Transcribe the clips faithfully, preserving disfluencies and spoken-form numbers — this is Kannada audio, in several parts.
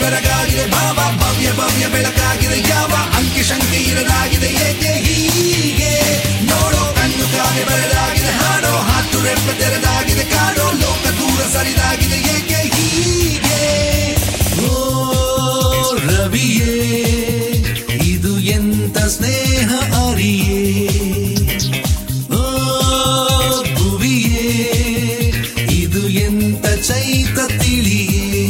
ಬೆರಗಾಗಿದೆ ಭಾವ ಭವ್ಯ ಭವ್ಯ ಬೆಳಕಾಗಿದೆ ಯಾವ ಅಂಕಿ ಶಂಕೆ ಇರದಾಗಿದೆ ಏಕೆ ಹೀಗೆ ನೋಡೋ ಕಣ್ಣು ಕಾಗೆ ಬರೆದಾಗಿದೆ ಹಾಡೋ ಹಾತು ರೆಪ್ಪೆ ತೆರೆದಾಗಿದೆ ಕಾಡೋ ಲೋಕ ದೂರ ಸರಿದಾಗಿದೆ ಏಕೆ ಹೀಗೆ ಓ ರವಿಯೇ ಇದು ಎಂತ ಸ್ನೇಹ ಅರಿಯೇ ಓ ಭುವಿಯೇ ಇದು ಎಂತ ಚೈತ ತಿಳಿಯೇ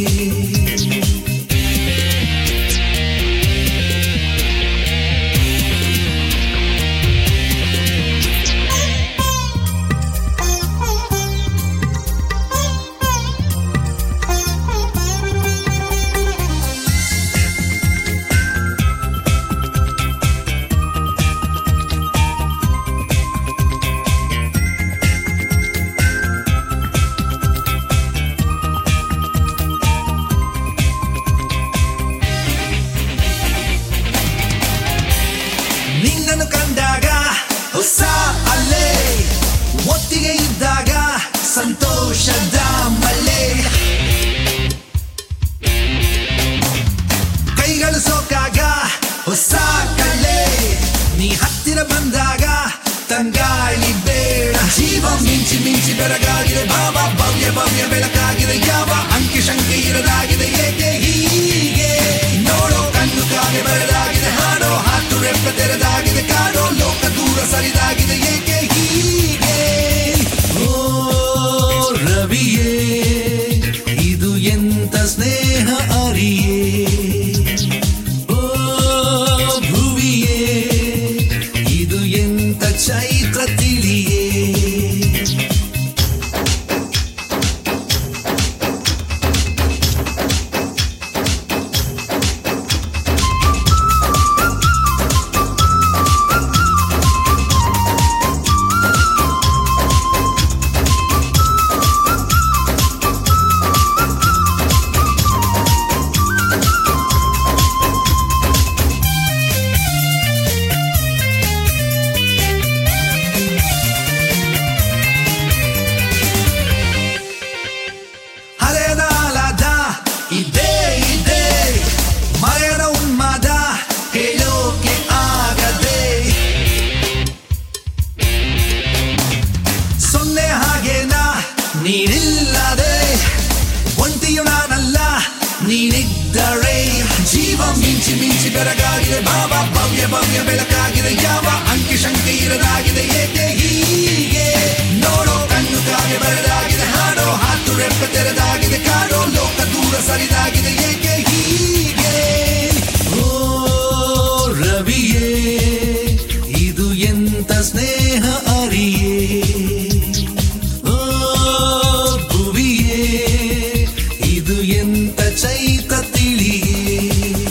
ನಿನ್ನನ್ನು ಕಂಡಾಗ ಹೊಸ ಅಲೆ ಒತ್ತಿಗೆ ಇದ್ದಾಗ ಸಂತೋಷದ ಮಳೆ ಕೈಗಳು ಸೋಕಾಗ ಹೊಸ ಕಲೆ ನೀ ಹತ್ತಿರ ಬಂದಾಗ ತಂಗಾಳಿ ಬೇಡ ಜೀವ ಮಿಂಚಿ ಮಿಂಚಿ ಬೆರಗಾಗಿದೆ ಭಾವ ಭವ್ಯ ಭವ್ಯ ಬೆಳಕಾಗಿದೆ ಯಾವ ಅಂಕಿ ಶಂಕೆ ಇರದಾಗಿದೆ ಏಕೆ ಹೀಗೆ ನೋಡೋ ಕಣ್ಣು ಕಾಗೆ ಬರೆದಾಗಿದೆ ಹಾಡೋ ಹಾತು ರೆಪ್ಪೆ ತೆರೆದಾಗಿದೆ ಕಾಡೋ ಲೋಕ ದೂರ ಸರಿದಾಗಿದೆ ಏಕೆ ಹೀಗೆ ಓ ರವಿಯೇ ಇದು ಎಂತ ಸ್ನೇಹ ಅರಿಯೇ ಓ ಭುವಿಯೇ ಇದು ಎಂತ ಚೈತ್ರ ತಿಳಿಯೇ ಇದೇ ಇದೆ ಮರೆಯದ ಉನ್ಮಾದ ಹೇಳೋಕೆ ಆಗದೆ ಸೊನ್ನೆ ಹಾಗೇನಾ ನೀನಿಲ್ಲದೆ ಒಂಟಿಯು ನಾನಲ್ಲ ನೀನಿದ್ದರೆ ಜೀವ ಮಿಂಚಿ ಮಿಂಚಿ ಬೆರಗಾಗಿದೆ ಭಾವ ಭವ್ಯ ಭವ್ಯ ಬೆಳಕಾಗಿದೆ ಯಾವ ಅಂಕಿ ಶಂಕೆ ಇರದಾಗಿದೆ ಏಕೆ ಹೀಗೆ ನೋಡೋ ಕಣ್ಣು ಕಾಗೆ ಬರೆದಾಗಿದೆ ಹಾಡೋ ಹಾತು ರೆಪ್ಪೆ ತೆರೆದಾಗಿದೆ ಕಾಡೋ ಲೋಕ ದೂರ ಸರಿದಾಗಿದೆ ಏಕೆ ಹೀಗೆ ಓ ರವಿಯೇ ಇದು ಎಂತ ಸ್ನೇಹ ಅರಿಯೇ ಓ ಭುವಿಯೇ ಇದು ಎಂತ ಚೈತ ತಿಳಿಯೇ